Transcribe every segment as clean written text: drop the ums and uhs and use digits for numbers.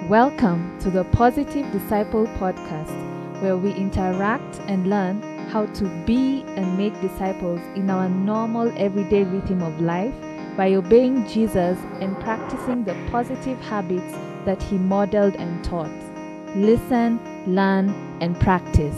Welcome to the Positive Disciple Podcast, where we interact and learn how to be and make disciples in our normal everyday rhythm of life by obeying Jesus and practicing the positive habits that he modeled and taught. Listen, learn, and practice.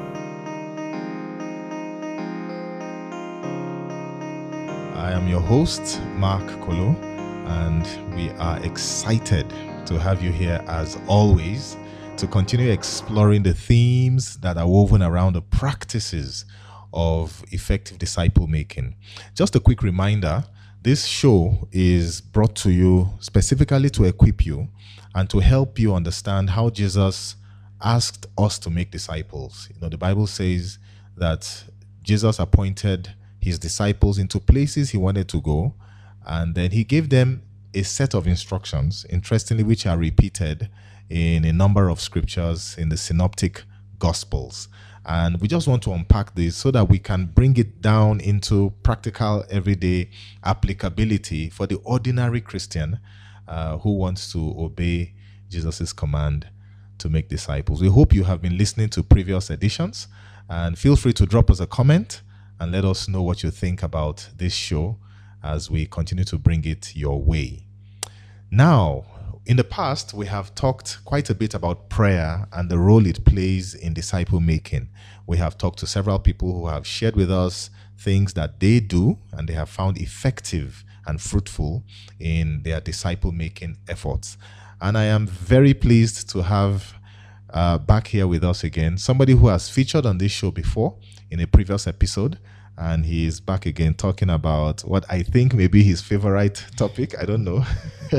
I am your host, Mark Kolo, and we are excited to have you here as always to continue exploring the themes that are woven around the practices of effective disciple making. Just a quick reminder, this show is brought to you specifically to equip you and to help you understand how Jesus asked us to make disciples. The Bible says that Jesus appointed his disciples into places he wanted to go, and then he gave them a set of instructions, interestingly, which are repeated in a number of scriptures in the synoptic gospels. And we just want to unpack this so that we can bring it down into practical everyday applicability for the ordinary Christian who wants to obey Jesus' command to make disciples. We hope you have been listening to previous editions, and feel free to drop us a comment and let us know what you think about this show as we continue to bring it your way. Now, in the past, we have talked quite a bit about prayer and the role it plays in disciple making. We have talked to several people who have shared with us things that they do and they have found effective and fruitful in their disciple making efforts. And I am very pleased to have back here with us again somebody who has featured on this show before in a previous episode. And he is back again talking about what I think may be his favorite topic. I don't know.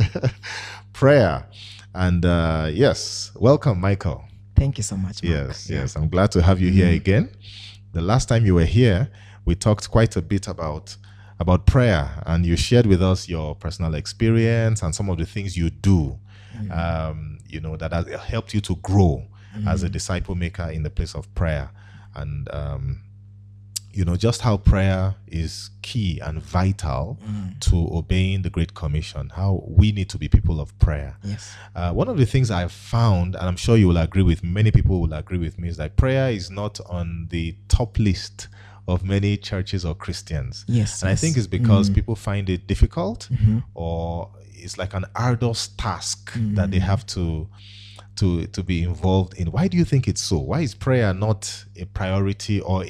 Prayer. And yes, welcome, Michael. Thank you so much, Mark. Yes. I'm glad to have you here again. The last time you were here, we talked quite a bit about prayer, and you shared with us your personal experience and some of the things you do, that has helped you to grow as a disciple maker in the place of prayer. And just how prayer is key and vital to obeying the Great Commission, how we need to be people of prayer. Yes. One of the things I've found, and I'm sure you will agree with, many people will agree with me, is that prayer is not on the top list of many churches or Christians. Yes. And I think it's because people find it difficult or it's like an arduous task that they have to be involved in. Why do you think it's so? Why is prayer not a priority or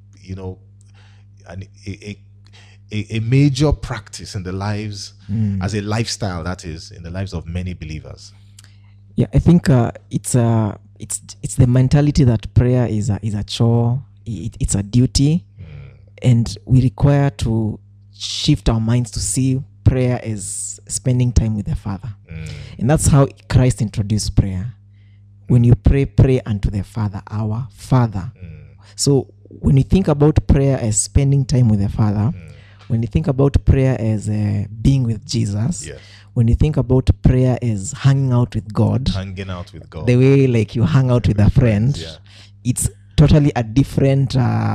a major practice in the lives, as a lifestyle, that is, in the lives of many believers? Yeah, I think it's the mentality that prayer is a chore, it's a duty, and we require to shift our minds to see prayer as spending time with the Father. And that's how Christ introduced prayer. When you pray unto the Father, our Father. So when you think about prayer as spending time with the Father, when you think about prayer as being with Jesus, when you think about prayer as hanging out with God, the way like you hang out with a friend, it's totally a different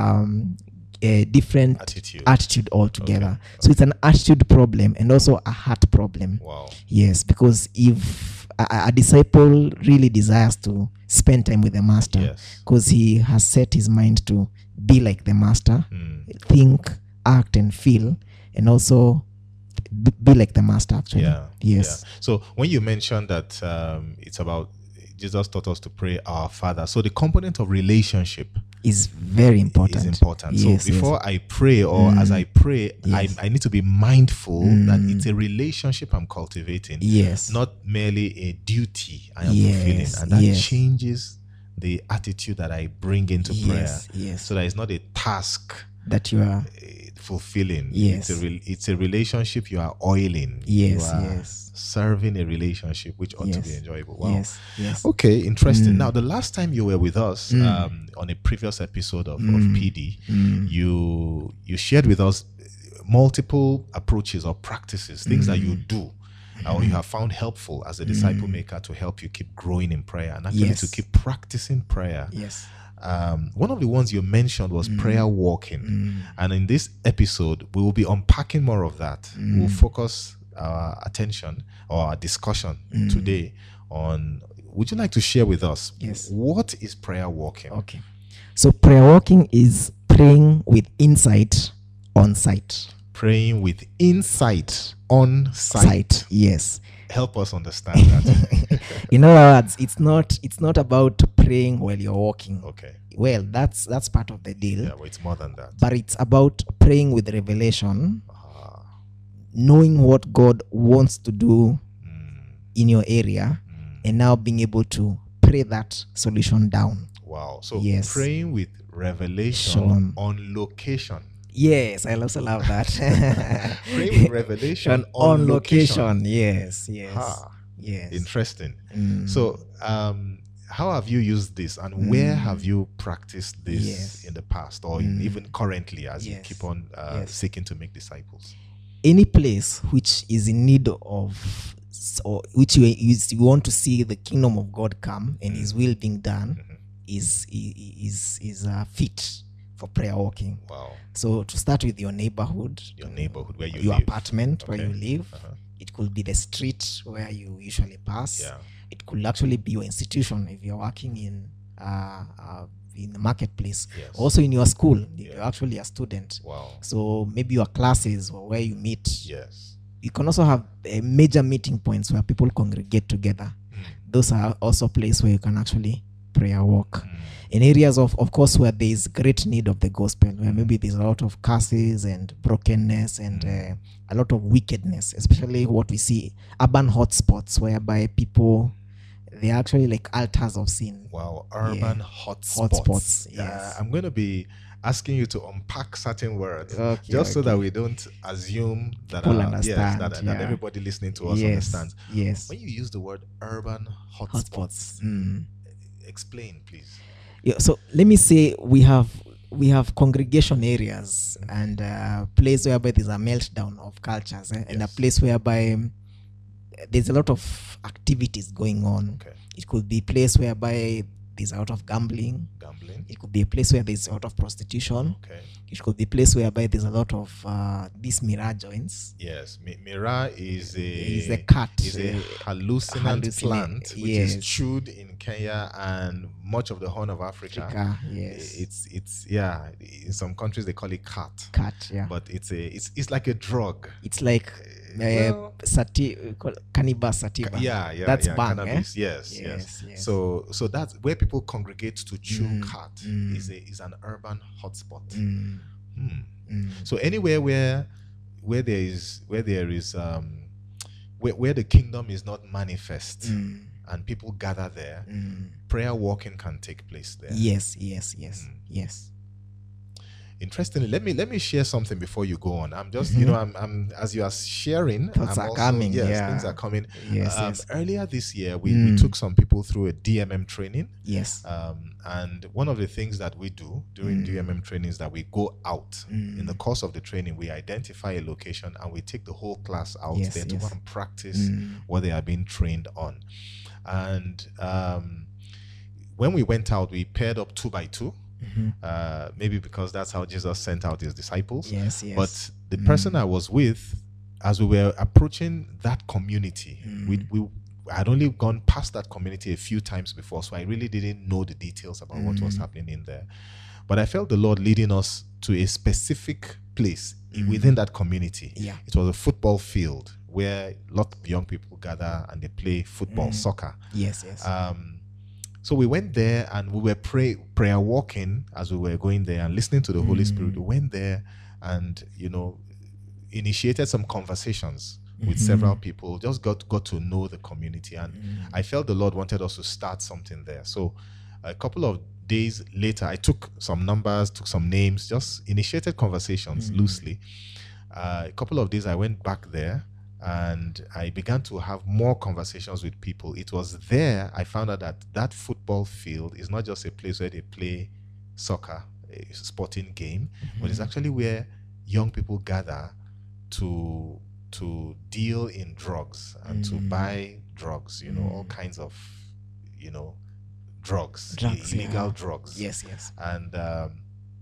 attitude altogether. Okay. So it's an attitude problem and also a heart problem. Wow. Yes, because if a disciple really desires to spend time with the master, because he has set his mind to be like the master, think, act, and feel, and also be like the master, actually. Yes. So when you mentioned that it's about Jesus taught us to pray our Father, so the component of relationship is very important. So before I pray or as I pray, I need to be mindful that it's a relationship I'm cultivating, not merely a duty I am fulfilling. And that changes the attitude that I bring into prayer. So that it's not a task that you are fulfilling. It's a relationship you are oiling. You are serving a relationship which ought to be enjoyable. Wow. Okay, interesting. Now, the last time you were with us on a previous episode of PD, you shared with us multiple approaches or practices, things that you do or you have found helpful as a disciple maker to help you keep growing in prayer and actually to keep practicing prayer. One of the ones you mentioned was prayer walking. And in this episode, we will be unpacking more of that. We'll focus our attention or our discussion today on. Would you like to share with us? Yes. What is prayer walking? Okay. So prayer walking is praying with insight on sight. Praying with insight on sight. Yes. Help us understand that. In other words, it's not about praying while you're walking. Okay. Well, that's part of the deal. Yeah, well, it's more than that. But it's about praying with revelation, Ah. knowing what God wants to do Mm, in your area, mm. and now being able to pray that solution down. Wow. So Yes. praying with revelation Sean. on location. Yes, I also love that. Praying with revelation on location. Yes, yes. Ah, Yes. interesting. Mm. So, how have you used this, and where have you practiced this Yes. in the past, or even currently, as you Yes. keep on Yes. seeking to make disciples? Any place which is in need of, or which you want to see the kingdom of God come and His will being done, is fit for prayer walking. Wow. So to start with your neighborhood, Your neighborhood where you your live. apartment where Okay. you live. Uh-huh. It could be the street where you usually pass. Yeah. It could actually be your institution if you're working in the marketplace. Yes. Also in your school, if Yeah. you're actually a student. Wow. So maybe your classes or where you meet. Yes. You can also have major meeting points where people congregate together. Those are also places where you can actually prayer walk. In areas of course, where there is great need of the gospel, where maybe there's a lot of curses and brokenness and a lot of wickedness, especially what we see urban hotspots whereby people, they're actually like altars of sin. Wow. Urban hotspots. Hotspots, yes. I'm going to be asking you to unpack certain words, Okay, just so that okay. we don't assume that, People yes, understand, that yeah. everybody listening to us Yes, understands. yes. When you use the word urban hotspots, explain, please. Yeah, so let me say we have congregation areas and a place whereby there's a meltdown of cultures and a Yes. place whereby there's a lot of activities going on. Okay. It could be a place whereby there's a lot of gambling. Gambling. It could be a place where there's a lot of prostitution. Okay. It could be a place whereby there's a lot of these mirror joints. Yes. Mira is a cat. Is a hallucinant plant which yes. is chewed in Kenya and much of the Horn of Africa. Yes. It's yeah. In some countries they call it cat. Cat, yeah. But it's like a drug. It's like Well, cannabis sativa. That's bang, cannabis. eh? Yes. Yes. So that's where people congregate to chew cat. Is an urban hotspot. So anywhere where there is where the kingdom is not manifest and people gather there, prayer walking can take place there. Yes. Interestingly, let me share something before you go on. I'm just I'm as you are sharing, Thoughts I'm are also, coming, yes, yeah. things are coming. Yes. Earlier this year, we took some people through a DMM training. Yes. And one of the things that we do during DMM training is that we go out. In the course of the training, we identify a location and we take the whole class out there to go and practice what they are being trained on. And when we went out, we paired up 2 by 2. Maybe because that's how Jesus sent out his disciples. Yes. But the person I was with, as we were approaching that community, we had only gone past that community a few times before, so I really didn't know the details about what was happening in there. But I felt the Lord leading us to a specific place within that community. Yeah. It was a football field where a lot of young people gather and they play football, soccer. Yes. So we went there and we were prayer walking as we were going there and listening to the Holy Spirit. We went there and, initiated some conversations with several people, just got to know the community. And I felt the Lord wanted us to start something there. So a couple of days later, I took some numbers, took some names, just initiated conversations loosely. A couple of days I went back there and I began to have more conversations with people. It was there I found out that football field is not just a place where they play soccer, a sporting game, but it's actually where young people gather to deal in drugs and to buy drugs, all kinds of, drugs, illegal drugs. Yes. And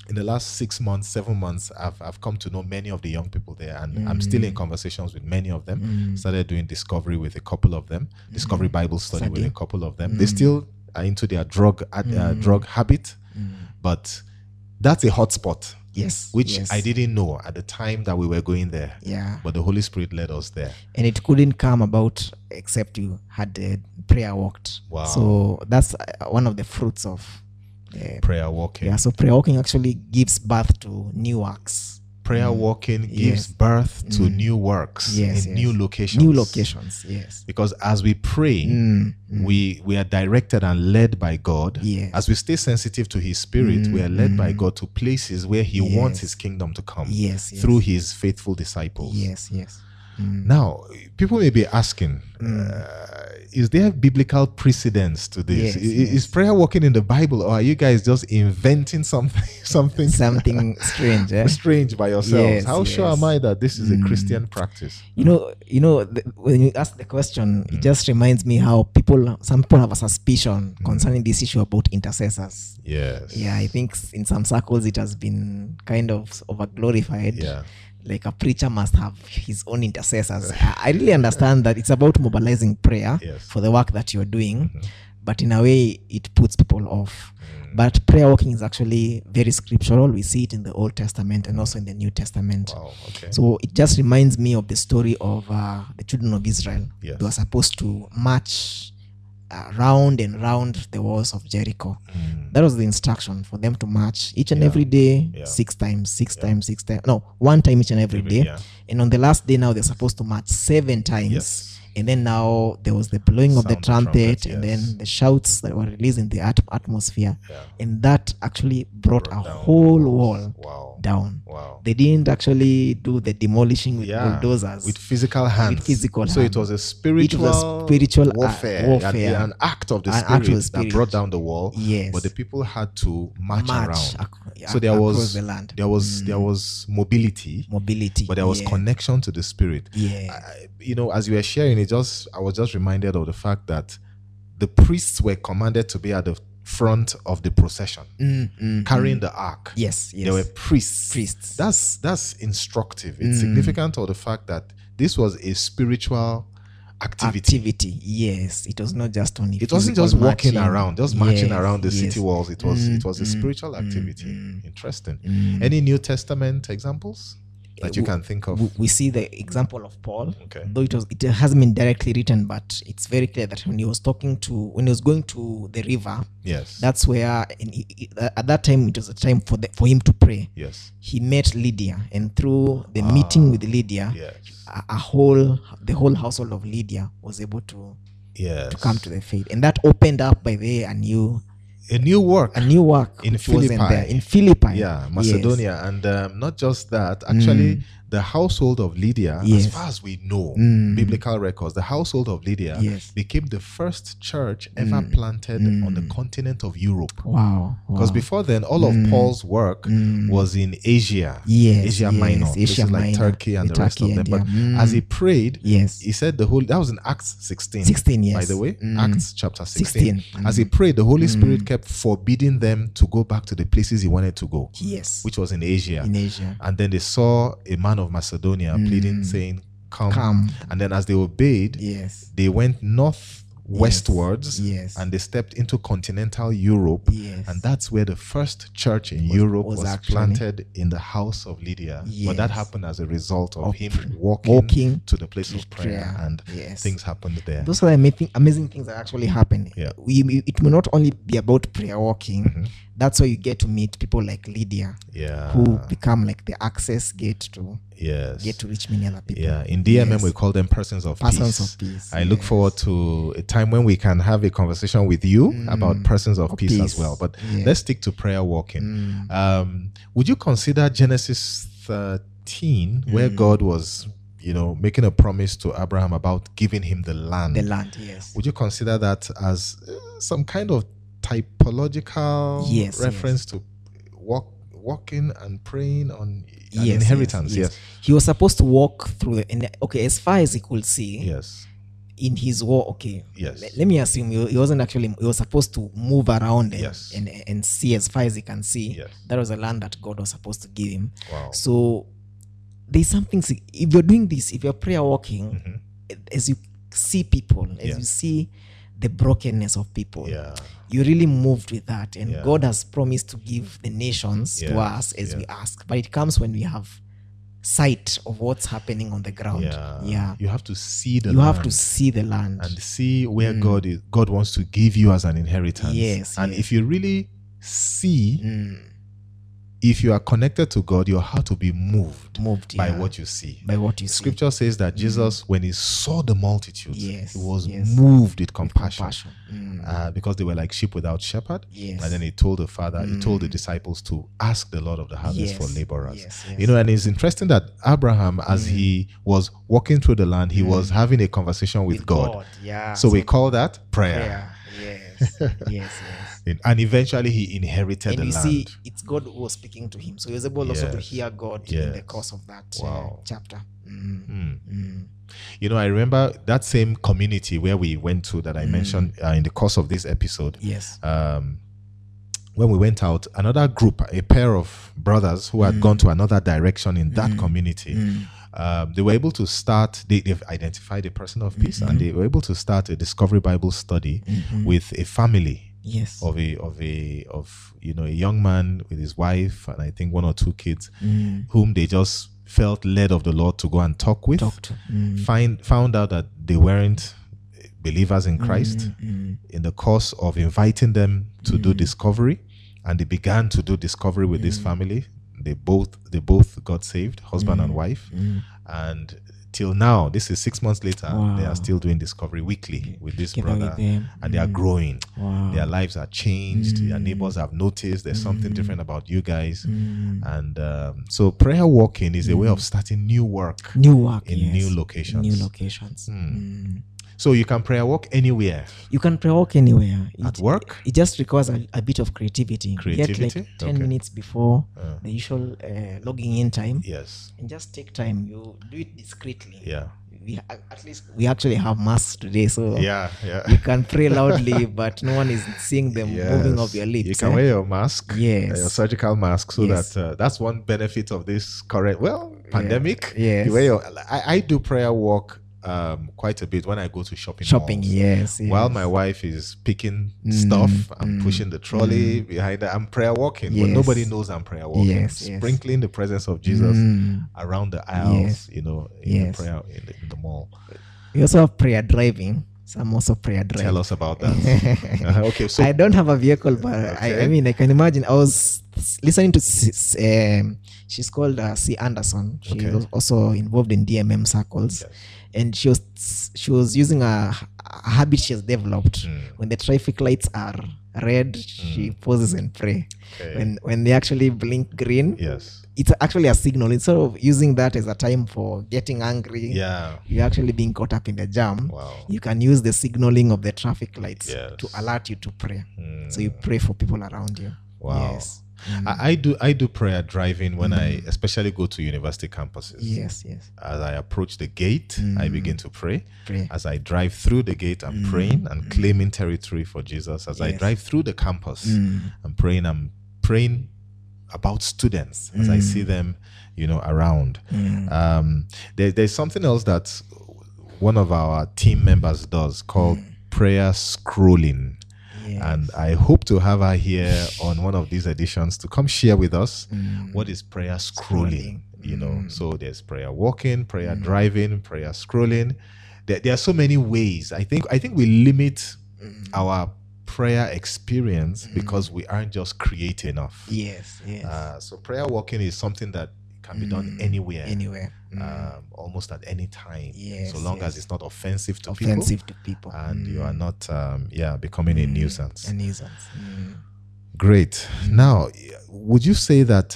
in the last 6 months, 7 months, I've come to know many of the young people there, and I'm still in conversations with many of them. Started doing discovery with a couple of them, discovery Bible study with a couple of them. They still are into their drug habit, but that's a hotspot. Yes. Which I didn't know at the time that we were going there. Yeah. But the Holy Spirit led us there. And it couldn't come about except you had the prayer walked. Wow. So that's one of the fruits of prayer walking. Yeah, so prayer walking actually gives birth to new works. Prayer walking gives birth to new works in new locations. New locations, yes. Because as we pray, we are directed and led by God. Yes. As we stay sensitive to His Spirit, we are led by God to places where He wants His kingdom to come through His faithful disciples. Yes. Now, people may be asking, is there biblical precedence to this? Is prayer walking in the Bible, or are you guys just inventing something strange? Strange by yourselves? How sure am I that this is a Christian practice? When you ask the question, it just reminds me how some people have a suspicion concerning this issue about intercessors. Yes. Yeah, I think in some circles it has been kind of over-glorified. Yeah. Like a preacher must have his own intercessors. I really understand that it's about mobilizing prayer for the work that you're doing, but in a way it puts people off. But prayer walking is actually very scriptural. We see it in the Old Testament and also in the New Testament. Wow, okay. So it just reminds me of the story of the children of Israel. Yes. They were supposed to march round and round the walls of Jericho. That was the instruction for them to march each and every day, 6 times. No, 1 time each and every day. Yeah. And on the last day now they're supposed to march 7 times. Yes. And then now there was the blowing of the Sound trumpet, trumpet, and then the shouts that were released in the atmosphere. Yeah. And that actually brought a down whole the wall Wow. down. Wow. They didn't actually do the demolishing with bulldozers. With physical hands. So hands. It was a spiritual warfare. An act of the Spirit that brought down the wall. Yes. But the people had to march around. So there across the land. there was mobility, but there was connection to the Spirit. As you were sharing it, I was just reminded of the fact that the priests were commanded to be at the front of the procession, carrying the ark. Yes. There were priests. That's instructive. It's significant of the fact that this was a spiritual activity. Yes, it was not just only. It wasn't just walking marching around, marching around the city walls. It was a spiritual activity. Interesting. Any New Testament examples that you can think of? We see the example of Paul. Okay. Though it hasn't been directly written, but it's very clear that when he was going to the river, Yes. that's where at that time it was a time for him to pray. Yes. He met Lydia, and through the meeting with Lydia, Yes. the whole household of Lydia was able to come to the faith, and that opened up by the way a new work in which wasn't there. Philippi. In Philippi, Macedonia. Yes. And not just that, actually the household of Lydia, as far as we know, biblical records, the household of Lydia became the first church ever planted on the continent of Europe. Wow. Because before then, all of Paul's work was in Asia, Asia Minor, places like Turkey and the rest of them. But as he prayed, he said that was in Acts 16. 16, yes. By the way, Acts chapter 16. As he prayed, the Holy Spirit kept forbidding them to go back to the places he wanted to go, which was in Asia. And then they saw a man of Macedonia pleading, saying, come. And then as they obeyed, they went westwards, and they stepped into continental Europe, and that's where the first church in Europe was planted, in the house of Lydia. But that happened as a result of him walking to the place of prayer, and things happened there. Those are the amazing things that actually happen. It may not only be about prayer walking. That's why you get to meet people like Lydia, who become like the access gate to get to reach many other people. In DMM we call them persons of peace. I look forward to a time when we can have a conversation with you about persons of peace as well. But let's stick to prayer walking. Would you consider Genesis 13, where God was making a promise to Abraham about giving him the land? The land, yes. Would you consider that as some kind of typological reference to walking and praying on an inheritance? Yes. He was supposed to walk through as far as he could see. in his war, okay, Yes. let me assume he wasn't actually, he was supposed to move around and, Yes. and see as far as he can see. Yes. That was a land that God was supposed to give him. Wow. So there's something, if you're doing this, if you're prayer walking, Mm-hmm. as you see people, as Yeah. you see the brokenness of people, Yeah. you're really moved with that. And Yeah. God has promised to give the nations to Yes, us as we yes. ask. But it comes when we have sight of what's happening on the ground. Yeah. You have to see the You land have to see the land. and see where God wants to give you as an inheritance. Yes, And yes. if you really see, Mm, if you are connected to God, your heart will be moved moved by yeah, what you see. by what you see. Scripture says that Jesus, when he saw the multitudes, Yes, he was yes. moved with With compassion. Mm, Because they were like sheep without shepherd. yes. And then he told the Father, he told the disciples to ask the Lord of the harvest for Yes, laborers. yes, yes. You know, and it's interesting that Abraham, as he was walking through the land, he was having a conversation with God. Yeah. So we call that prayer. prayer. Yes. yes. Yes. And eventually he inherited And the you land. see, it's God who was speaking to him. So he was able also to Yes. hear God in the Yes. course of that Wow. chapter. You know, I remember that same community where we went to that I mentioned in the course of this episode. Yes. When we went out, another group, a pair of brothers who had gone to another direction in that community, they were able to start, they've identified a person of peace, and they were able to start a Discovery Bible study with a family Yes. of you know, a young man with his wife and I think one or two kids, whom they just felt led of the Lord to go and talk with. Found out that they weren't believers in Christ. In the course of inviting them to do discovery, and they began to do discovery with this family. They both got saved, husband and wife, and till now, this is 6 months later, they are still doing discovery weekly with this Together brother, with them. and they are growing. Wow. Their lives are changed. Their neighbors have noticed there's something different about you guys, and so prayer walking is a way of starting new work New work in yes. new locations. New locations. So you can prayer walk anywhere. You can prayer walk anywhere. At work? It just requires a bit of creativity. Creativity? Get like 10 Okay. minutes before the usual logging in time. Yes. And just take time. You do it discreetly. Yeah. At least we actually have masks today, so Yeah. you can pray loudly, but no one is seeing the moving of your lips. You can wear your mask, Yes. your surgical mask, so Yes. that that's one benefit of this current pandemic. Yes. You wear your, I do prayer walk quite a bit when I go to shopping malls. Yes. While my wife is picking stuff, I'm pushing the trolley behind her. I'm prayer walking, but Yes. nobody knows I'm prayer walking. Yes, yes. Sprinkling the presence of Jesus around the aisles, Yes. you know, in Yes. the prayer in the mall. We also have prayer driving. Some also prayer driving. Tell us about that. Okay, so I don't have a vehicle, but Okay. I mean, I can imagine. I was listening to, she's called C. Anderson. She's Okay. also involved in DMM circles. Yes. And she was using a habit she has developed. When the traffic lights are red, she pauses and pray. Okay. When they actually blink green, yes, it's actually a signal. Instead of using that as a time for getting angry, yeah, you're actually being caught up in the jam. wow, You can use the signaling of the traffic lights Yes. to alert you to pray. So you pray for people around you. Wow. Yes. I do prayer driving when I especially go to university campuses. Yes. As I approach the gate, I begin to pray. Pray. As I drive through the gate, I'm praying and claiming territory for Jesus. As I Yes. drive through the campus, I'm praying about students as I see them, you know, around. There's something else that one of our team members does called prayer scrolling. Yes. And I hope to have her here on one of these editions to come share with us what is prayer scrolling. You know, so there's prayer walking, prayer driving, prayer scrolling. There are so many ways. I think we limit our prayer experience because we aren't just creative enough. Yes. So prayer walking is something that can be done anywhere. Anywhere. Almost at any time, Yes, so long yes. as it's not offensive to Offensive to people. people and you are not becoming a nuisance. A nuisance. Great. Now, would you say that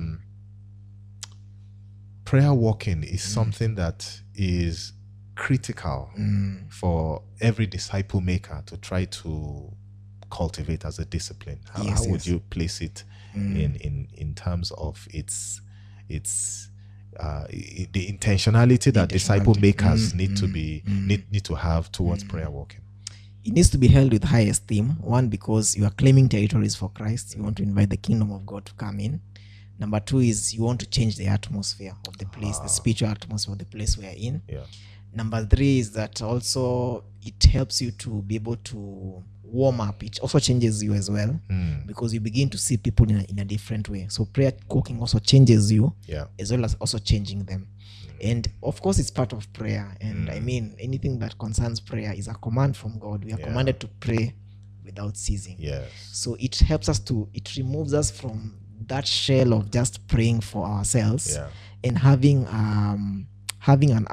prayer walking is something that is critical for every disciple maker to try to cultivate as a discipline? How would you place it in terms of its the intentionality that disciple makers need to have towards prayer walking? It needs to be held with high esteem. One, because you are claiming territories for Christ. You want to invite the kingdom of God to come in. Number two is you want to change the atmosphere of the place, the spiritual atmosphere of the place we are in. Yeah. Number three is that also it helps you to be able to warm up. It also changes you as well, because you begin to see people in a different way. So prayer walking also changes you, as well as also changing them. And of course, it's part of prayer. And I mean, anything that concerns prayer is a command from God. We are commanded to pray without ceasing. Yes. So it helps us it removes us from that shell of just praying for ourselves and having an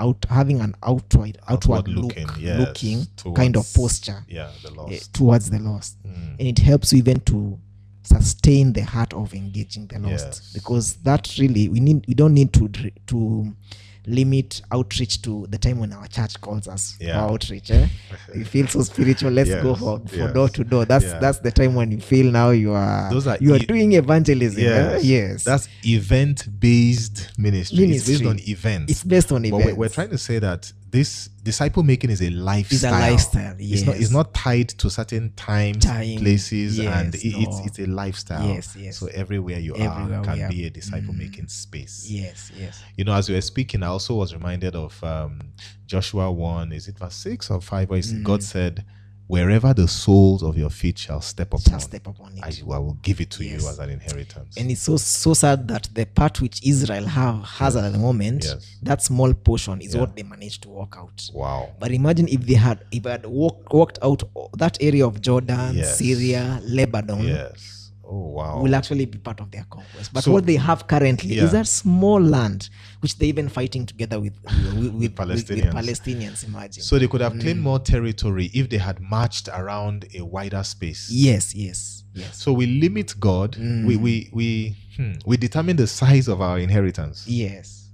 outward looking kind of posture the lost. Towards the lost. And it helps you even to sustain the heart of engaging the lost, because that really we don't need to limit outreach to the time when our church calls us for outreach. You feel so spiritual, let's go for door to door. That's the time when you feel now you are doing evangelism. Yes. That's event-based ministry. It's based on events. It's based on events. But we're trying to say that this disciple making is a lifestyle. It's a lifestyle. Yes. It's not tied to certain times, places, and it's a lifestyle. Yes. So everywhere you are can be a disciple making space. Yes. You know, as we were speaking, I also was reminded of Joshua 1, is it verse 6 or 5, where God said, wherever the soles of your feet shall step upon it, I will give it to you as an inheritance. And it's so sad that the part which Israel has at the moment, that small portion is what they managed to walk out. Wow. But imagine if they had walked out that area of Jordan, Syria, Lebanon. Oh, wow. Will actually be part of their conquest. But what they have currently is that small land, which they're even fighting together with Palestinians, imagine. So they could have claimed more territory if they had marched around a wider space. Yes. So we limit God. We determine the size of our inheritance. Yes.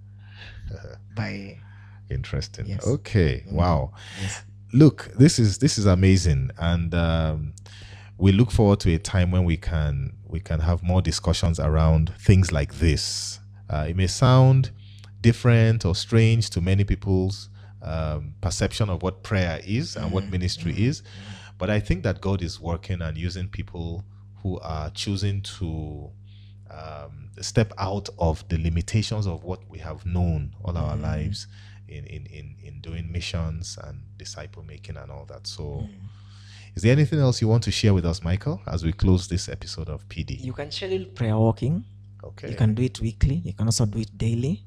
Interesting. Yes. Okay. Wow. Yes. Look, this is amazing, and we look forward to a time when we can have more discussions around things like this. It may sound different or strange to many people's perception of what prayer is and what ministry is, but I think that God is working and using people who are choosing to step out of the limitations of what we have known all our lives in doing missions and disciple making and all that. So is there anything else you want to share with us, Michael, as we close this episode of PD? You can schedule prayer walking. Okay. You can do it weekly. You can also do it daily.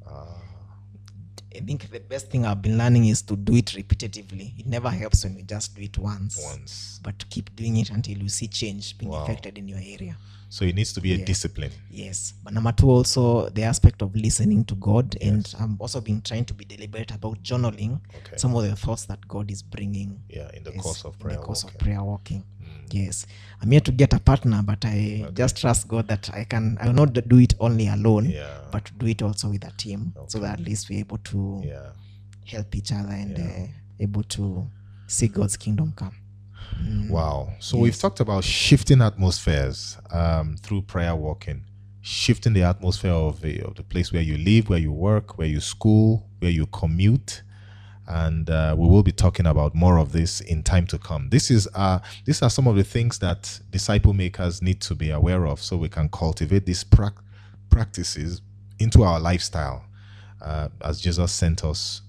I think the best thing I've been learning is to do it repetitively. It never helps when you just do it once. But to keep doing it until you see change being affected in your area. So it needs to be a discipline. Yes. But number two, also the aspect of listening to God. And I'm also been trying to be deliberate about journaling some of the thoughts that God is bringing in the course of prayer walking. Yes. I'm here to get a partner, but I just trust God that I will not do it only alone, but to do it also with a team, so that at least we're able to help each other and able to see God's kingdom come. Wow. So we've talked about shifting atmospheres through prayer walking, shifting the atmosphere of the place where you live, where you work, where you school, where you commute. And we will be talking about more of this in time to come. These are some of the things that disciple makers need to be aware of, so we can cultivate these practices into our lifestyle, as Jesus sends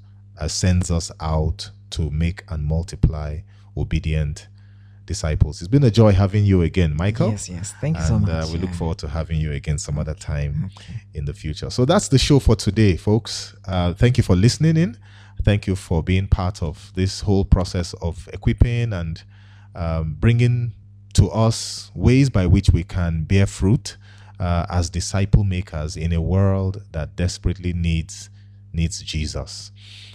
us out to make and multiply obedient disciples. It's been a joy having you again, Michael. Yes. Thank you so much. We look forward to having you again some other time in the future. So that's the show for today, folks. Thank you for listening in. Thank you for being part of this whole process of equipping and bringing to us ways by which we can bear fruit as disciple makers in a world that desperately needs Jesus.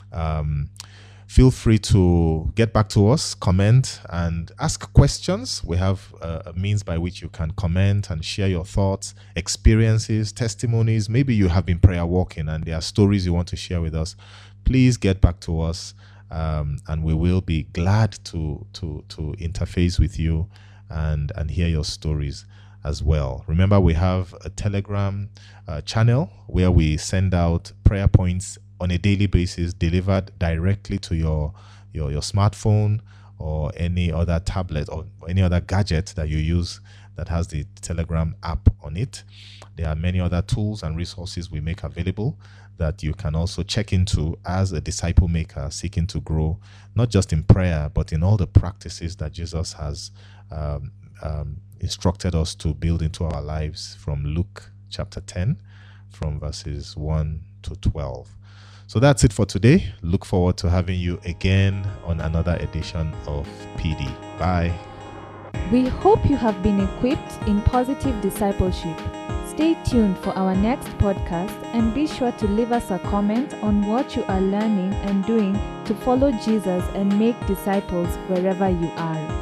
Feel free to get back to us, comment, and ask questions. We have a means by which you can comment and share your thoughts, experiences, testimonies. Maybe you have been prayer walking and there are stories you want to share with us. Please get back to us, and we will be glad to interface with you and hear your stories as well. Remember, we have a Telegram channel where we send out prayer points on a daily basis, delivered directly to your smartphone or any other tablet or any other gadget that you use that has the Telegram app on it. There are many other tools and resources we make available that you can also check into as a disciple maker seeking to grow, not just in prayer, but in all the practices that Jesus has instructed us to build into our lives, from Luke chapter 10, from verses 1 to 12. So that's it for today. Look forward to having you again on another edition of PD. Bye. We hope you have been equipped in positive discipleship. Stay tuned for our next podcast and be sure to leave us a comment on what you are learning and doing to follow Jesus and make disciples wherever you are.